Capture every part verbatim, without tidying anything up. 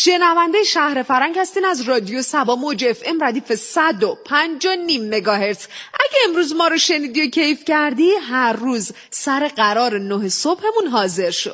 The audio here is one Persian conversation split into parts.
شنونده شهر فرنگ هستین از رادیو سبا موج اف ام ردیف صد و پنج و نیم مگاهرتز. اگه امروز ما رو شنیدی و کیف کردی، هر روز سر قرار نه صبحمون حاضر شو.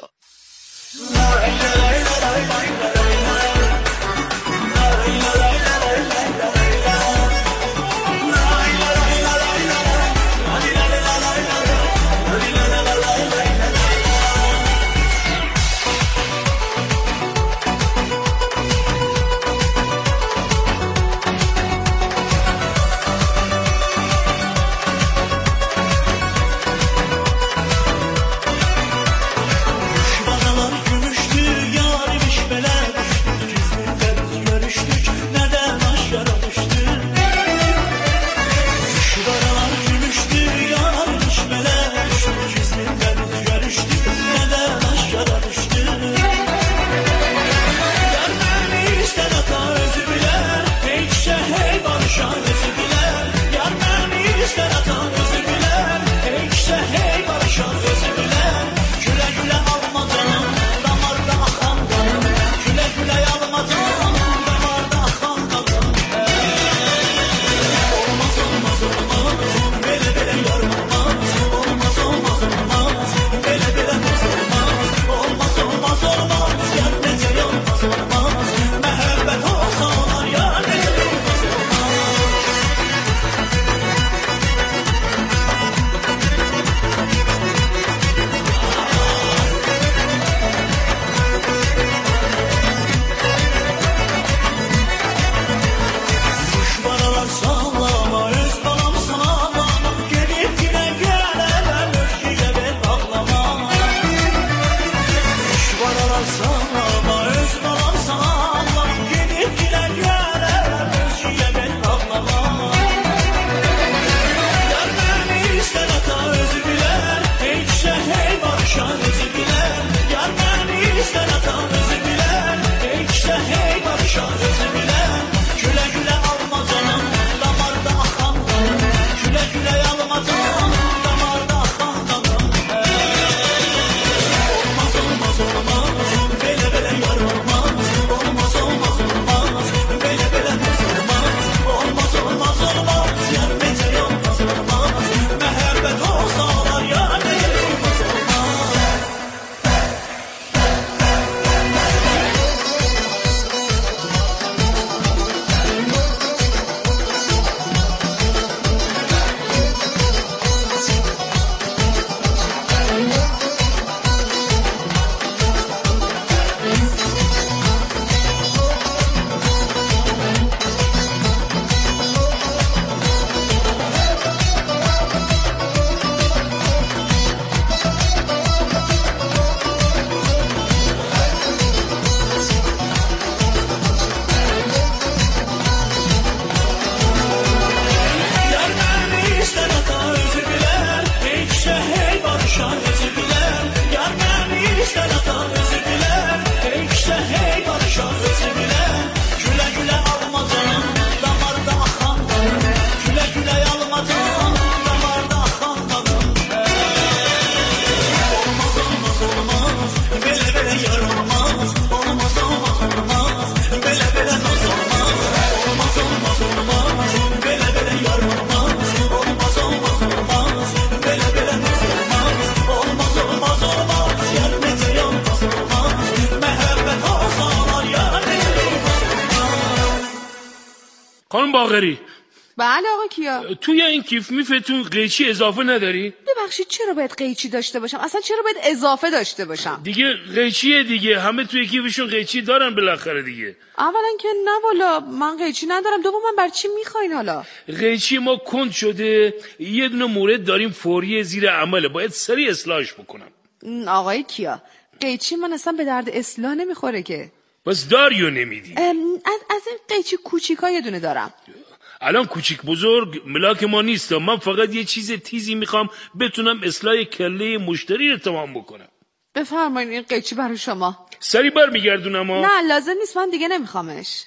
خانم باقری. بله آقا کیا؟ توی این کیف میفتون قیچی اضافه نداری؟ ببخشید چرا باید قیچی داشته باشم؟ اصلا چرا باید اضافه داشته باشم؟ دیگه قیچیه دیگه، همه توی کیفشون قیچی دارن بالاخره دیگه. اولا که نه والا من قیچی ندارم، دوم من بر چی میخواین حالا؟ قیچی ما کند شده، یه دونه مورد داریم فوری زیر عمله، باید سریع اصلاحش بکنم. آقای کیا قیچی من اصلا به درد اصلاح نمیخوره که. بس داریو نمیدی؟ از, از این قیچی کوچیکا یه دونه دارم. الان کوچیک بزرگ ملاک ما نیست، من فقط یه چیز تیزی میخوام بتونم اصلاح کله مشتری رو تمام بکنم. بفرمایید این قیچی برای شما. سری بر میگردونم ها. نه لازم نیست، من دیگه نمیخوامش.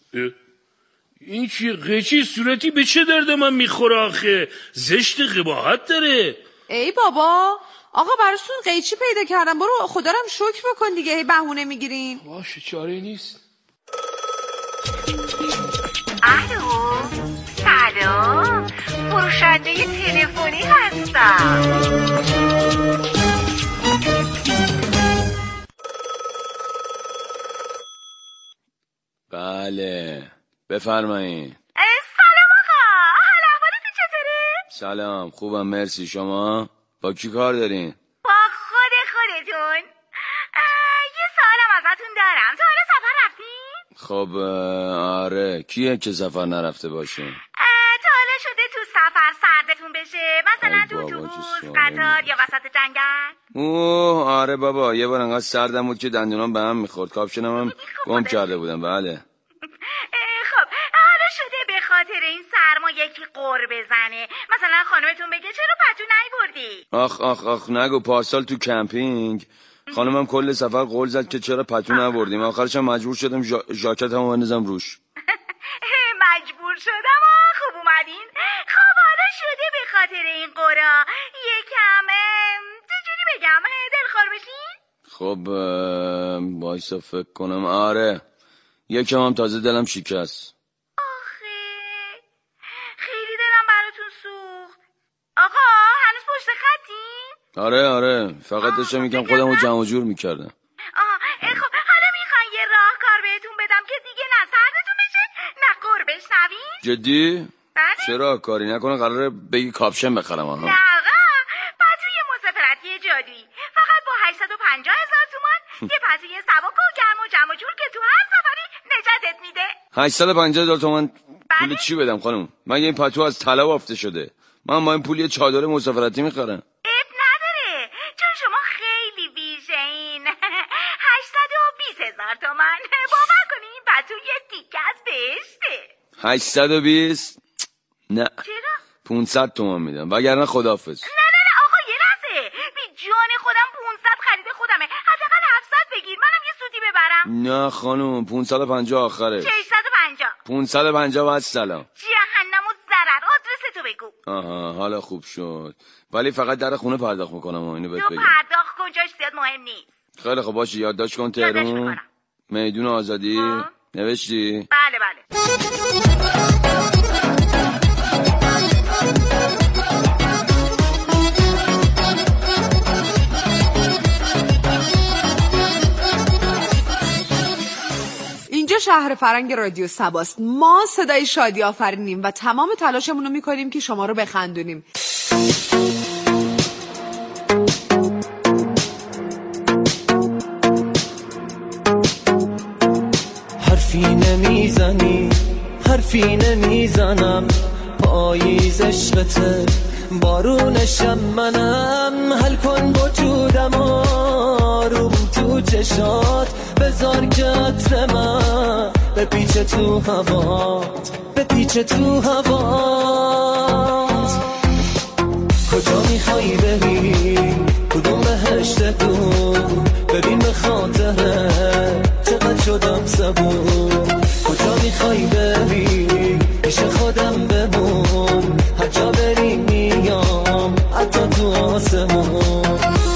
این چی قیچی صورتی به چه درد من میخوره آخه؟ زشت قباحت داره. ای بابا آقا براتون قیچی پیدا کردم، برو خدا رو هم شکر بکن دیگه، هی بهونه میگیرین. باشه چاره نیست. الو سلام، فروشنده تلفنی هستم. بله بفرمایین. سلام آقا، حال احوالتون چطوره؟ سلام خوبم مرسی. شما با کی کار دارین؟ با خود خودتون. یه سوالم ازتون دارم، تا حالا سفر رفتین؟ خب آره، کیه که سفر نرفته باشین؟ تا حالا شده تو سفر سردتون بشه، مثلا تو اتوبوس، قطار یا وسط جنگل؟ اوه آره بابا، یه بار انقدر سردم بود که دندونام به هم میخورد، کاپشنم هم گم کرده بودم. بله. خب حالا شده به خاطر این سرما یکی قُر بزنه، مثلا خانمتون بگه چرا پتو نیوردی؟ آخ آخ آخ نگو، پارسال تو کمپینگ خانمم کل سفر قول زد که چرا پتو نبردیم، آخرش هم مجبور شدم جا... ژاکتمو بندازم روش. مجبور شدم. آه خوب اومدین. خب حالا شده به خاطر این قرا یکم چجوری بگم دلخور بشین؟ خب بایستا فکر کنم. آره یکم هم تازه دلم شکست. آخه خیلی دلم براتون سوخت. آقا هنوز پشت خطین؟ آره آره فقط داشتم میگم خودمو جمع جور میکردم. آه خب حالا میخواین یه راهکار بهتون بدم که دیگه نه سردتون بشه نه قُر بشنوین؟ جدی؟ بله. چرا کاری نکنه قراره بگی کاپشن بخرم؟ آها نه آقا، پتوی مسافرتی جادویی فقط با هشتصد و پنجاه هزار تومان یه پتوی سبک و گرم و جمع جور که تو هر سفری نجاتت میده. هشتصد و پنجاه هزار تومان پول چی بدم خانم؟ مگه این پتو از طلا بافته شده؟ من با این پول یه چادر مسافرتی میخرم. اب نداره چون شما خیلی بیشین. هشتصد و بیست هزار تومان. باور کنی این پتو یه تیکه از بهشته. هشتصد و بیست؟ نه چرا؟ پانصد تومان میدم وگرنه خداحافظ. نه نه نه آقا یه لحظه، بی جان خودم پانصد خرید خودمه، حداقل هفتصد بگیر منم یه سودی ببرم. نه خانم پانصد و پنجاه آخره. ششصد و پنجاه. پانصد و پنجاه و السلام. جهنم و ضرر. آدرس تو بگو. آها حالا خوب شد، ولی فقط در خونه پرداخت میکنم و اینو بهت تو بگم. پرداخت کجاش زیاد مهم نیست. خیلی خب باشه، یادداشت کن. تهران میدون آزادی. آه. نوشتی؟ بله بله. اینجا شهر فرنگ رادیو سباست. ما صدای شادی آفرینیم و تمام تلاشمون رو میکنیم که شما رو بخندونیم. حرفی نمیزنی حرفی نمیزنم، پاییز عشقته بارونشم منم، حل کن وجودم آروم تو چشات، بذار که عطر من بپیچه تو هوات، بپیچه تو هوات. کجا میخوایی بری؟ کدوم بهشت دور؟ ببین به خاطره چقدر شدم صبور. کجا میخوایی بری؟ پیش خودم بمون، هر جا بری میام حتی تو آسمون.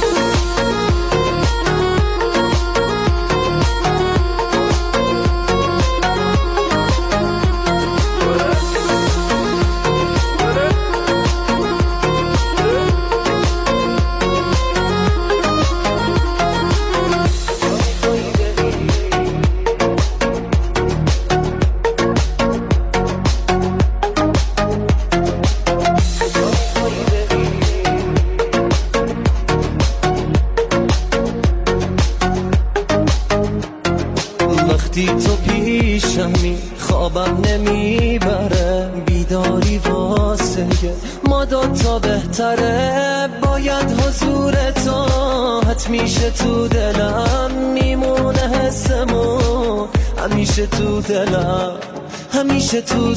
وقتی تو پیشمی خوابم نمیبره، بیداری واسه ما دوتا بهتره، باید حضور تو حت میشه تو دلم، میمونه حسمون همیشه تو دلم، همیشه تو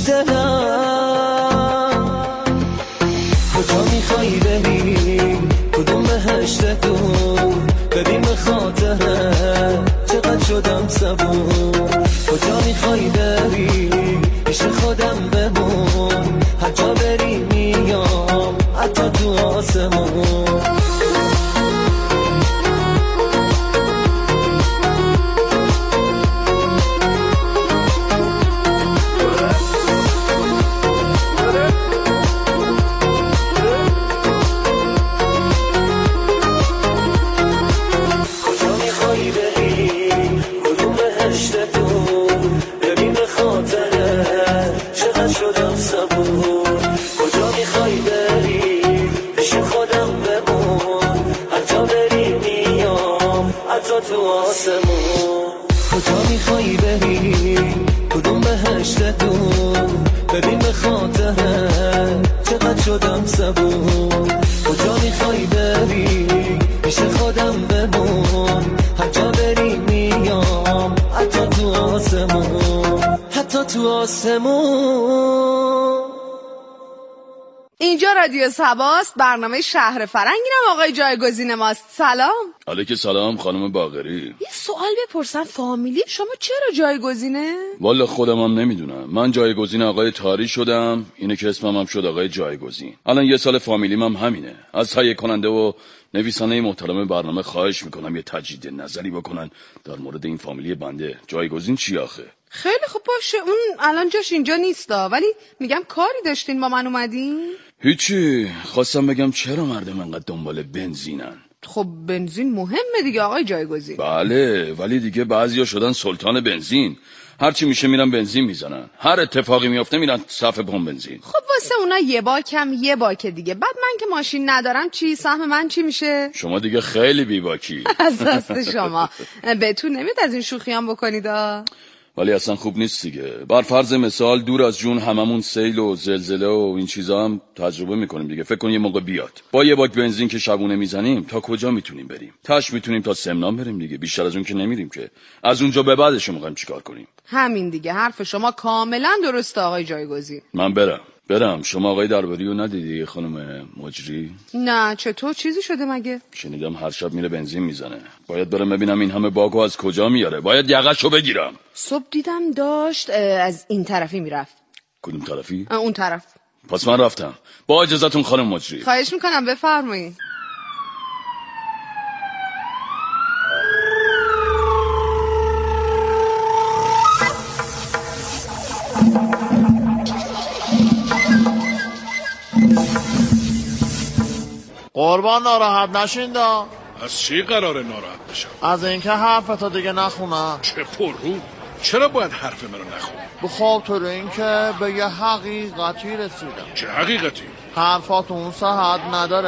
دلم. کجا میخوایی بری؟ کدوم بهشت دور؟ ببین به خاطره چقدر شدم صبور. کجا میخوایی بری؟ پیش خودم بمون، هر جا بری میام حتی تو آسمون. ببین به خاطره چقدر شدم صبور. کجا میخوای بری پیش خودم بمون، هر جا بری میام حتی تو آسمون. کجا میخوای بری کدوم بهشت دور، ببین به خاطره چقدر شدم صبور. کجا میخوای بری پیش خودم بمون، هر جا بری میام حتی تو آسمون، حتی تو آسمون. اینجا رادیو سباست، برنامه شهر فرنگ. اینم آقای جایگزین ماست. سلام. علیک سلام خانم باقری. یه سوال بپرسم، فامیلی شما چرا جایگزینه؟ والا خودم هم نمیدونم. من جایگزین آقای تاری شدم، اینه که اسمم هم شد آقای جایگزین. الان یه سال فامیلیم هم همینه. از تهیه کننده و نویسنده محترم برنامه خواهش میکنم یه تجدید نظری بکنن در مورد این فامیلی بنده. جایگزین چی آخه؟ خیلی خوب باشه، اون الان جاش اینجا نیستا، ولی میگم کاری داشتین با من اومدین؟ هیچی، خواستم بگم چرا مردم انقدر دنبال بنزینن. خب بنزین مهمه دیگه آقای جایگزین. بله، ولی دیگه بعضیا شدن سلطان بنزین. هرچی میشه میرن بنزین میزنن، هر اتفاقی میفته میرن صف پمپ بنزین. خب واسه اونا یه باکم یه باک دیگه. بعد من که ماشین ندارم چی؟ سهم من چی میشه؟ شما دیگه خیلی بیباکی. از دست شما. بهتون نمیاد از این شوخیام بکنید. ولی اصلا خوب نیست دیگه. بر فرض مثال دور از جون هممون سیل و زلزله و این چیزا هم تجربه میکنیم دیگه. فکر کن یه موقع بیاد با یه باک بنزین که شبونه میزنیم تا کجا میتونیم بریم؟ تاش میتونیم تا سمنان بریم دیگه، بیشتر از اون که نمیریم که. از اونجا به بعدش میخوایم چیکار کنیم؟ همین دیگه. حرف شما کاملا درسته آقای جایگزین. من برم برم شما آقای درباری رو ندیدی خانم مجری؟ نه چطور؟ چیزی شده مگه؟ شنیدم هر شب میره بنزین میزنه. باید برم ببینم این همه باگو از کجا میاره. باید یقه‌شو بگیرم. صبح دیدم داشت از این طرفی میرفت. کدوم طرفی؟ اون طرف. پس من رفتم. با اجازهتون خانم مجری. خواهش میکنم بفرمایید. قربان ناراحت نشین دا. از چی قراره ناراحت بشم؟ از اینکه حرفتو دیگه نخونم. چه پررو؟ چرا باید حرف منو نخونی؟ به خاطر اینکه به یه حقیقتی رسیدم. چه حقیقتی؟ حرفات اون صحت نداره.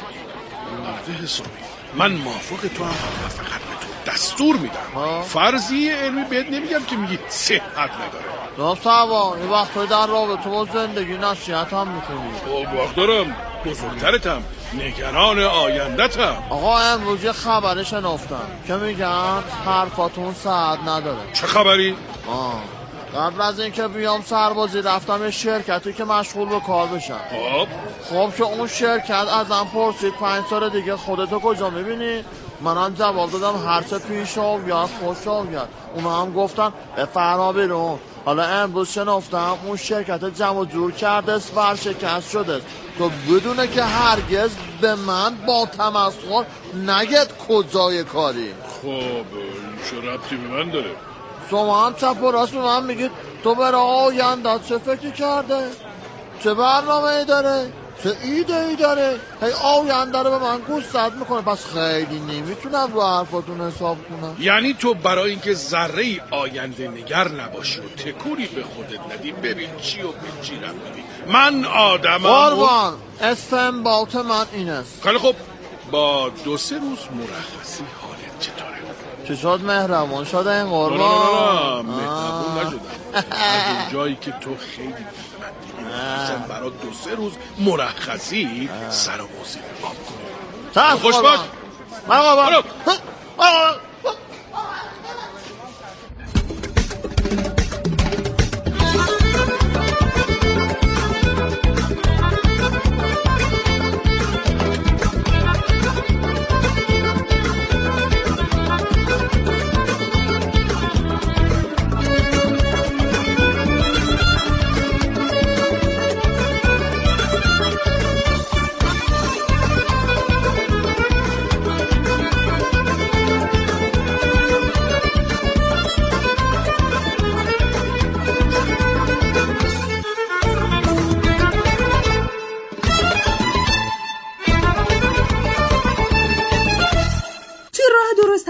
مرد حسابی، من موافق تو هم و فقط به تو دستور میدم. فرضیه علمی بهت نمیگم که میگی صحت نداره. نه سوا این وقت توی در رابطه با زندگی نصیحت هم میکنی. خب وقت دارم، بزرگترتم، نگران آیندتم. آقا امروز یه خبر شنفتم که میگن حرفاتون صحت نداره. چه خبری؟ آه قبل از اینکه بیام سربازی رفتم یه شرکتی که مشغول به کار بشم. خب خب که اون شرکت ازم پرسید پنج سال دیگه خودتو کجا میبینی؟ منم جواب دادم هر چه پیش آید خوش آید. اونا هم گفتن بفرما بیرون. حالا امروز شنفتم اون شرکت جمع جور کرده ورشکست شده تو بدونه که هرگز به من با تمسخر نگید کجای کاری. خب چه ربطی به من داره؟ شما هم چپ و راست به من میگید تو برای آینده چه فکری کرده؟ چه برنامه ای داره؟ چه ایده ای داره؟ هی آینده رو به من گوشزد میکنه. پس خیلی نمیتونم رو حرفاتون حساب کنم. یعنی تو برای اینکه ذره ای آینده نگر نباشی و تکونی به خودت ندی ببین چی و به چی رفتی. من آدمم قربان استنباط من این است. خیلی خب با دو سه روز مرخصی حالت چطوره؟ چه شد مهربون شده این قربان؟ نه نه نه مهربون نشدم. از اون جایی که تو خیلی بیمندی میخواستم برای دو سه روز مرخصی سر و موزی آب کنی. خوش باش. من قربان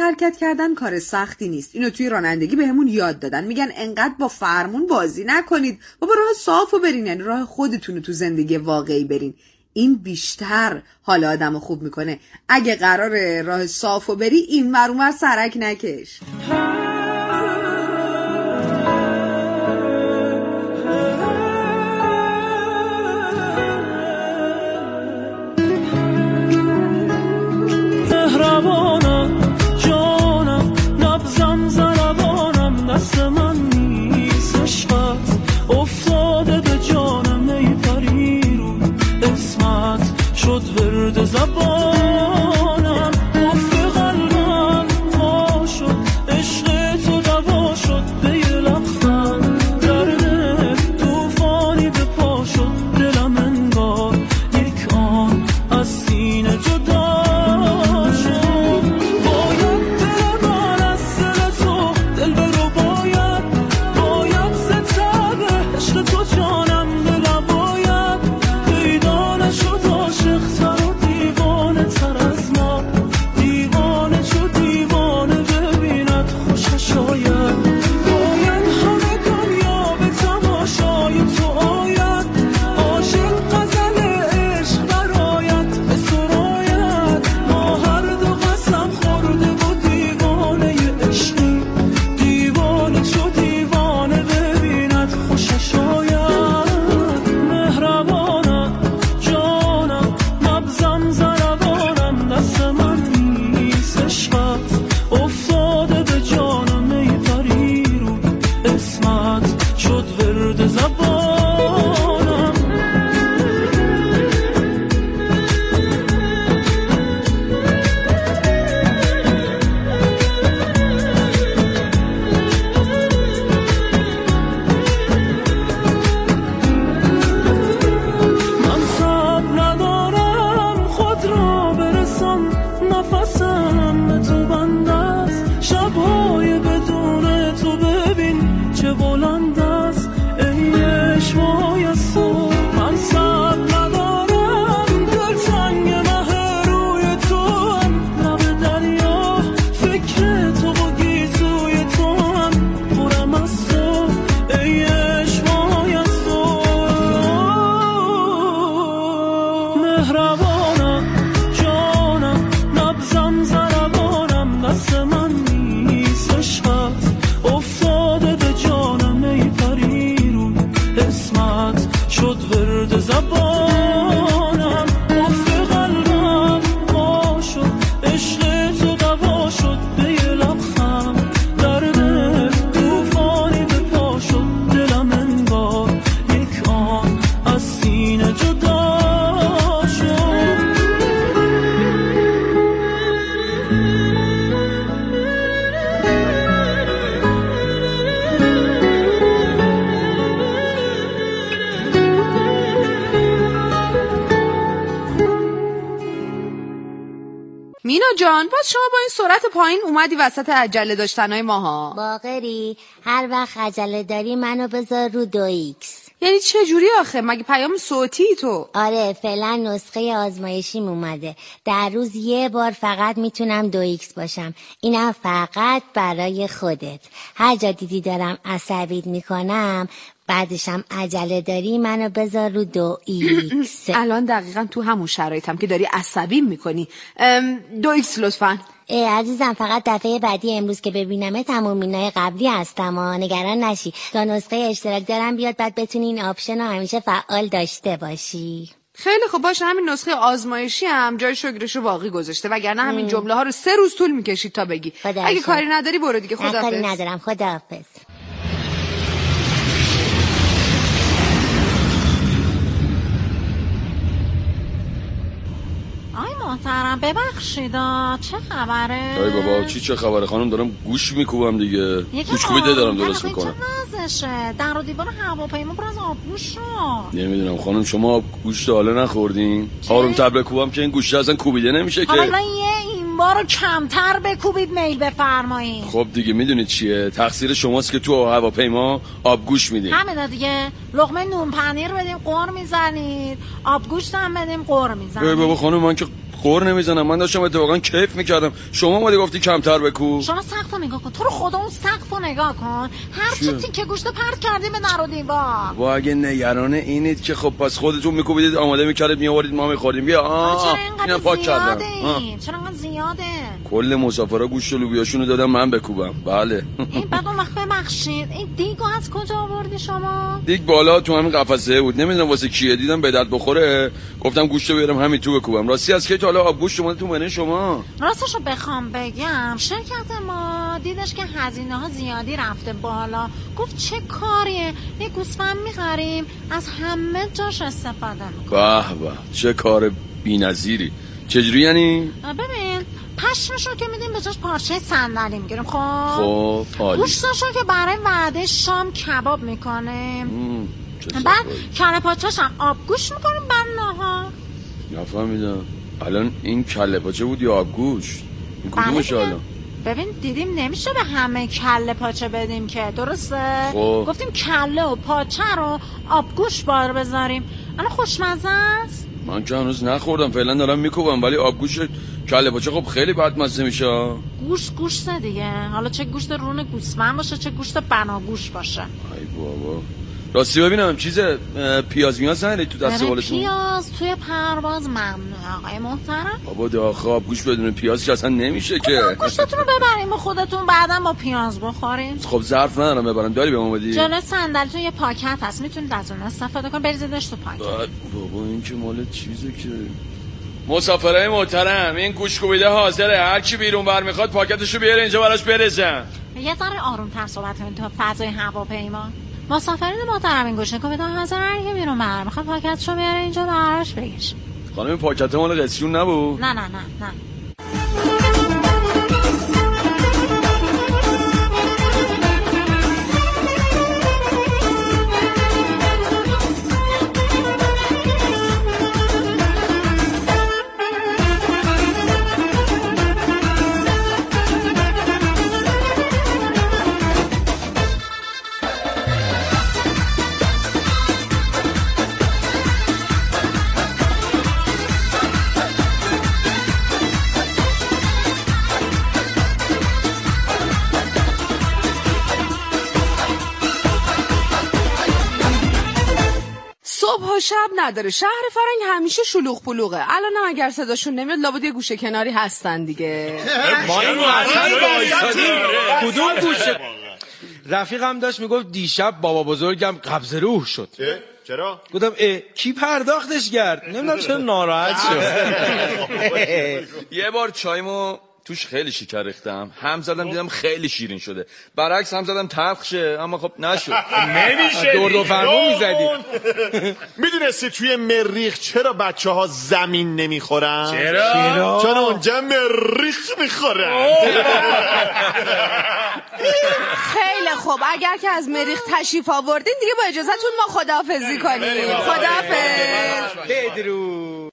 حرکت کردن کار سختی نیست. اینو توی رانندگی بهمون یاد دادن، میگن انقدر با فرمون بازی نکنید، بابا راه صافو برین، یعنی راه خودتونو تو زندگی واقعی برین. این بیشتر حال آدمو خوب میکنه. اگه قراره راه صافو بری این ور اون ور سرک نکش. مهربانم جانم نبزم زربانم دست من نیست عشقت افتاده به جانم ای پری رو اسمت شد ورد زبانم گفت قلبم وا شد عشق تو دوا شد به یه لبخند درد توفانی به پا شد دلم انگار یک آن از سینه جدا مینا جان باز شما با این سرعت پایین اومدی وسط عجله داشتنهای ماها. باقری هر وقت عجله داری منو بذار رو دو ایکس. یعنی چه جوری آخه؟ مگه پیام صوتی تو؟ آره فعلا نسخه آزمایشیم اومده، در روز یه بار فقط میتونم دو ایکس باشم، اینم فقط برای خودت. هر جا دیدی دارم عصبیت میکنم بعدشم عجله داری منو بذار رو دو ایکس. الان دقیقا تو همون شرایطم که داری عصبی میکنی. دو ایکس لطفا. ای عزیزم فقط دفعه بعدی امروز که ببینمه تمام مینای قبلی هستم ها، نگران نشی تا نسخه اشتراک دارم بیاد بعد بتونی این آپشن رو همیشه فعال داشته باشی. خیلی خوب باشه، همین نسخه آزمایشی هم جای شگرشو باقی گذاشته وگرنه همین جمله ها رو سه روز طول میکشید تا بگی. اگه کاری نداری برو دیگه. خداحافظ. کاری ندارم، خداحافظ. آی محترم ببخشیدا چه خبره؟ ای بابا چی چه خبره خانم؟ دارم گوش میکوبم دیگه. گوش کوبیده دارم درست میکنم. چه نازشه در و دیوار هواپیما پر از آبگوش شد. نمیدونم خانم شما گوشت حالا نخوردین؟ آروم تبله کوبم که این گوشت اصلا کوبیده نمیشه که. حالا یه این بارو کمتر بکوبید میل بفرمایید. خب دیگه میدونید چیه، تقصیر شماست که تو هواپیما آبگوش میدین. همینه دیگه، لقمه نون پنیر بدیم قور میزنید، آبگوشت هم بدیم قور میزنید. ای بابا خانم من که قر نمیزنم، من داشتم اتفاقا کیف میکردم. شما اومدی گفتی کمتر بکو. شما سقفو نگاه کن، تو رو خدا اون سقفو نگاه کن، هر چی تیکه گوشت پرت کردیم به در و دیوار. وا اگه نگران اینید که خب پس خودتون میکوبیدید آماده میکردید میآورید ما میخوریم. بیا آ اینا پاک کردم. چرا انقدر زیاده؟ کل مسافرا گوشت و لوبیاشونو دادم من بکوبم. بله. این بعد اون وقت ببخشید این دیگو از کجا آوردی شما؟ دیگ بالا تو همین قفسه بود، نمیدونم واسه کیه، دیدم به درد بخوره گفتم گوشتو بیارم همین تو بکوبم. راستی از کی تا حالا آب گوشت اومده تو منه شما؟ راستشو بخوام بگم شرکت ما دیدش که هزینه ها زیادی رفته بالا، گفت چه کاریه یه گوسفند میخریم از همه جاش استفاده میکنیم. به به چه کار بی‌نظیری. چجوری یعنی؟ ببین پشمشو که میدیم به جاش پارچه صندلی میگیریم. خب خب حالی. گوشتاشو که برای وعده شام کباب میکنیم، بعد کله پاچه‌ش هم آبگوشت میکنیم بعد ناهار. نفهمیدم الان این کله پاچه بود یا آبگوشت؟ این کدومشه الان؟ ببین دیدیم نمیشه به همه کله پاچه بدیم که، درسته؟ خب. گفتیم کله و پاچه رو آبگوشت بار بذاریم. الان خوشمزه است. من که هنوز نخوردم، فعلا دارم میکوبم، ولی آبگوشت کله پاچه خب خیلی بدمزه میشه. گوشت گوشت دیگه، حالا چه گوشت رون گوسفند باشه چه گوشت بناگوش باشه. ای بابا راستی ببینم چیزه پیاز میاز نداری تو دست بالتون؟ پیاز توی پرواز ممنوع آقای محترم. بابا داخل آبگوشت بدون پیاز که اصلا نمیشه که. گوشتتون رو ببریم به خودتون بعدم با پیاز بخوریم. خب ظرف ندارم ببرم، داری به ما بدی؟ جلوی صندلیتون یه پاکت هست میتونید از اون استفاده کنید، بریزیدش تو پاکت. بابا این که مال چیزه که. مسافرای محترم این گوش کوبیده حاضره، هر کی بیرون بر میخواد پاکتشو بیاره اینجا براش بریزن. یه ذره آروم‌تر صحبت کنید تو فضای هواپیما. مسافرین محترم این گوشه کوبیده حاضر، هر کی بیرون بر میخواد پاکتشو بیاره اینجا براش بگیرش. خانم این پاکت مال قصیون نبود؟ نه نه نه نه. صبح و شب نداره، شهر فرنگ همیشه شلوغ پلوغه. الانم اگر صداشون نمیاد لابد یه گوشه کناری هستن دیگه. ما اینو اصلا وایسادیم کدوم گوشه؟ رفیقم داشت میگفت دیشب بابا بزرگم قبض روح شد. چرا؟ گفتم اه کی پرداختش کرد؟ نمیدونم چرا ناراحت شد. یه بار چایمو توش خیلی شکر ریختم، هم زدم دیدم خیلی شیرین شده، برعکس هم زدم تلخ شه اما خب نشد. نمیشه دور دو فرمون میزدی. میدونستی توی مریخ چرا بچه ها زمین نمیخورن؟ چرا؟ چرا؟ چون اونجا مریخ میخورن. خیلی خوب، اگر که از مریخ تشریف آوردین دیگه با اجازهتون ما خداحافظی کنیم. خداحافظ. بدرود.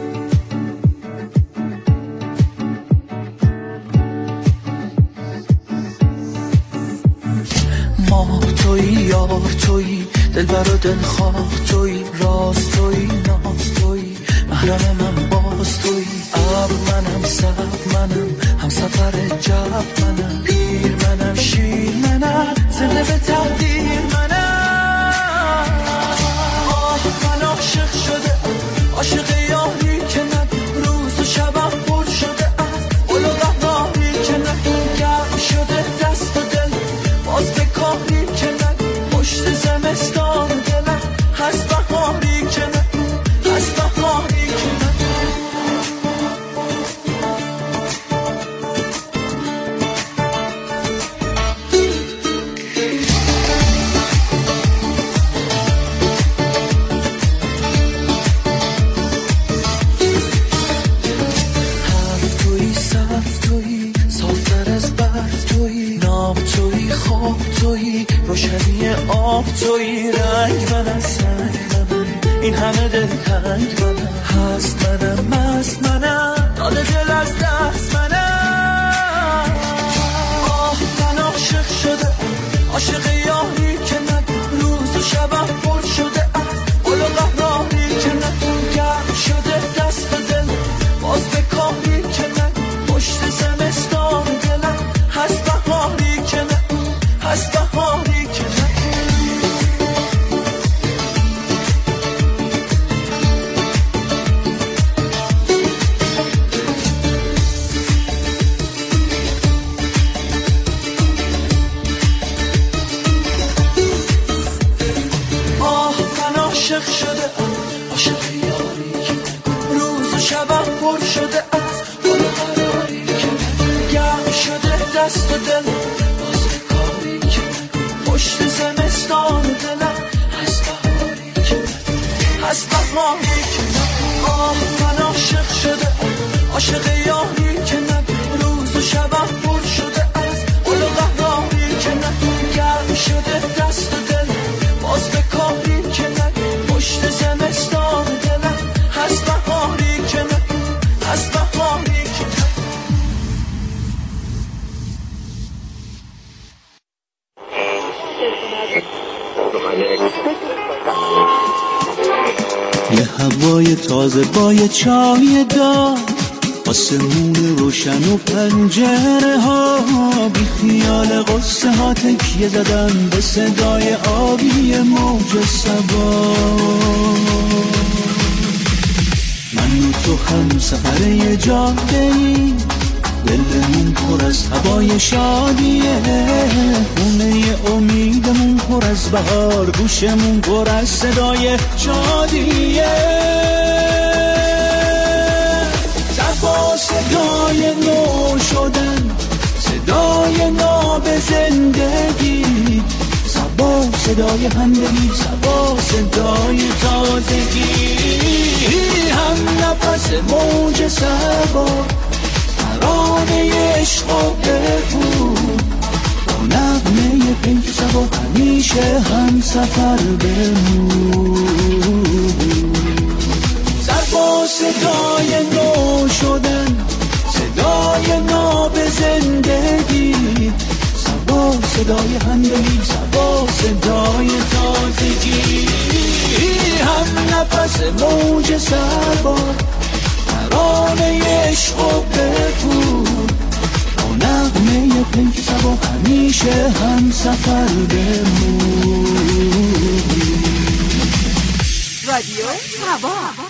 ما توی یار توی دلبر و دلخواه توی راست توی ناز توی محرم من باز توی ابر منم سب منم هم سفر جب منم پیر منم شیر منم زنده به تقدیر منم. آه من عاشق شده عاشق یاری که نه روز و شبم پر شده از قل و قهاری که نه گرم شده دست و دل باز به کاری که نه پشت زمستان دلم هست بهاری که نه هست بهاری که نه. حرف توی صرف توی صافتر از برف توی نام توی خواب توی روشنی آب توی رنگ منم سنگ منم این همه دل تنگ منم هست منم مست منم داده دل از دست منم. آه من عاشق شده عاشق یاری که نگو روز و شبم پر شده از قل و قهراری که نگو گرم شده دست و دل باز به شده از عاشق یاری که نگو روز و شبم پر شده از گل قراری که نگو گرم شده دست و دل باز کاری که نگو پشت زمستان دلم از بهاری که نگو از بهاری که نگو آه من عاشق شده عاشق یاری که نگو روز و شبم پر شده از گل قراری که نگو گرم شده دست و دل باز به کاری که نگو پشت زمستان دلم هست بهاری که نگو هست بهاری که یه هوای تازه با یه چای دار آسمون روشن و پنجره ها بی خیال قصه ها تکیه زدن به صدای آبی موج صبا من و تو هم سفر یه جاده ای دلمون پر از هوای شادیه خونه امیدمون پر از بهار گوشمون پر از صدای شادیه صفا صدای نو شدن صدای ناب زندگی صبا صدای همدلی صبا صدای تازگی هم نفس موج صبا ترانه عشق و بگو با نغمه پیک صبا همیشه هم سفر بمون صبا صدای نو شدن صدای ناب زندگی صبا صدای همدلی صبا صدای تازگی هم نفس موج صبا ترانه عشق و بگو با نغمه پیک صبا همیشه هم سفر بمون رادیو صبا.